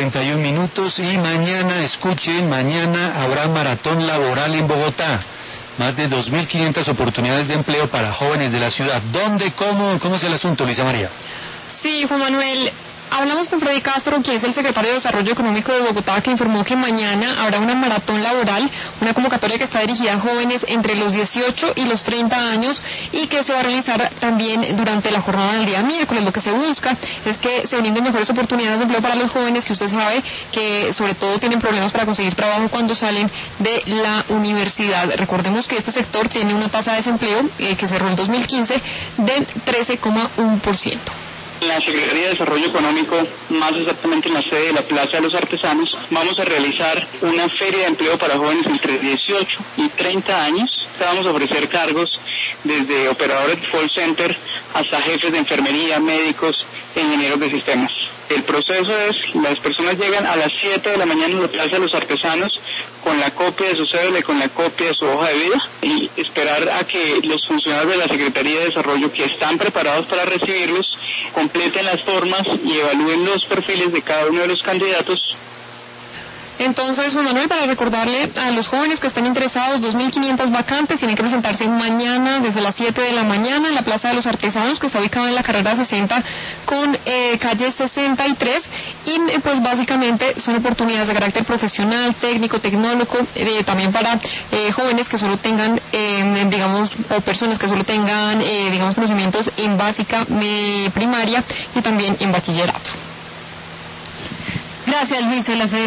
6:31 y mañana, escuchen, mañana habrá maratón laboral en Bogotá. Más de 2.500 oportunidades de empleo para jóvenes de la ciudad. ¿Dónde, cómo es el asunto, Luisa María? Sí, Juan Manuel. Hablamos con Freddy Castro, quien es el secretario de Desarrollo Económico de Bogotá, que informó que mañana habrá una maratón laboral, una convocatoria que está dirigida a jóvenes entre los 18 y los 30 años y que se va a realizar también durante la jornada del día miércoles. Lo que se busca es que se brinden mejores oportunidades de empleo para los jóvenes, que usted sabe que sobre todo tienen problemas para conseguir trabajo cuando salen de la universidad. Recordemos que este sector tiene una tasa de desempleo que cerró en 2015 de 13,1%. En la Secretaría de Desarrollo Económico, más exactamente en la sede de la Plaza de los Artesanos, vamos a realizar una feria de empleo para jóvenes entre 18 y 30 años. Vamos a ofrecer cargos desde operadores de call center hasta jefes de enfermería, médicos, ingenieros de sistemas. El proceso es, las personas llegan a las 7 de la mañana en la Plaza de los Artesanos con la copia de su cédula y con la copia de su hoja de vida y esperar a que los funcionarios de la Secretaría de Desarrollo que están preparados para recibirlos completen las formas y evalúen los perfiles de cada uno de los candidatos. Entonces, Juan Manuel, para recordarle a los jóvenes que están interesados, 2.500 vacantes, tienen que presentarse mañana desde las 7 de la mañana en la Plaza de los Artesanos, que está ubicada en la carrera 60 con calle 63, y pues básicamente son oportunidades de carácter profesional, técnico, tecnólogo, también para jóvenes que solo tengan, digamos, o personas que solo tengan, digamos, conocimientos en básica, primaria y también en bachillerato. Gracias, Luisa.